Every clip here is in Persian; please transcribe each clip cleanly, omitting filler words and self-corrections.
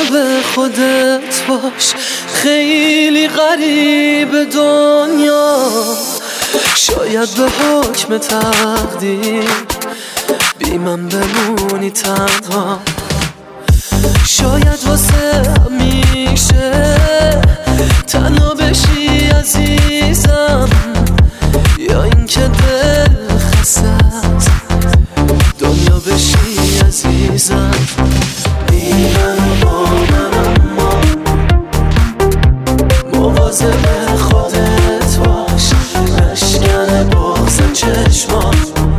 مواظب خودت باش، خیلی غریب دنیا. شاید به حکم تقدیر بی من بمونی تنها، شاید واسه همیشه تنها بشی عزیزم، یا اینکه دل خستت دنیا بشی عزیزم. بی من و با من اما مواظب خودت باش، نشکن بغض چشمات،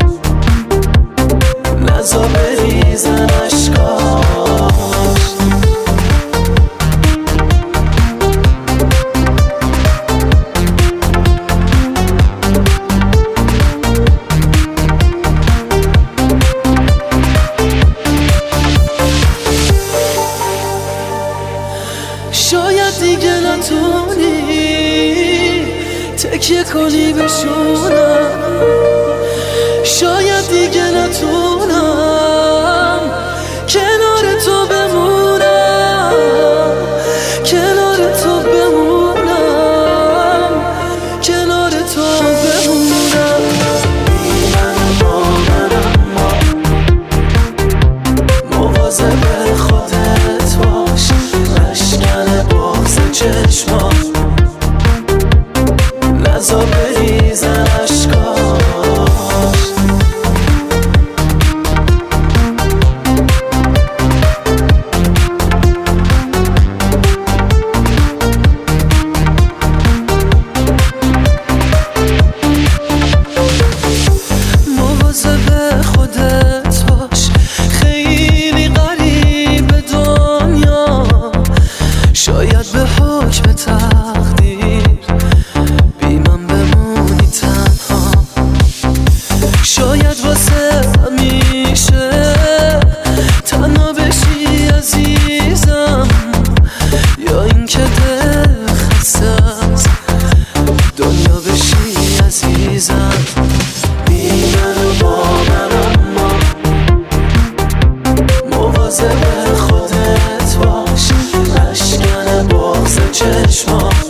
نزا بریزن اشکاش. شاید دیگه نتونی تکیه کنی بشونم، شاید دیگه نتونم کنار تو بمونم، کنار تو بمونم، کنار تو بمونم. بی من با من اما مواظب خودت باش، نشکن بغض چشمات، نزا بریزن اشکاش. مواظب خودت باش، خیلی غریب دنیا. شاید به حکم تقدیر بی من بمونی تنها، شاید واسه همیشه تنها بشی عزیزم، یا اینکه دل خستت دنیا بشی عزیزم. بی من و با من اما مواظب خودت باش، نشکن بغض چشمات،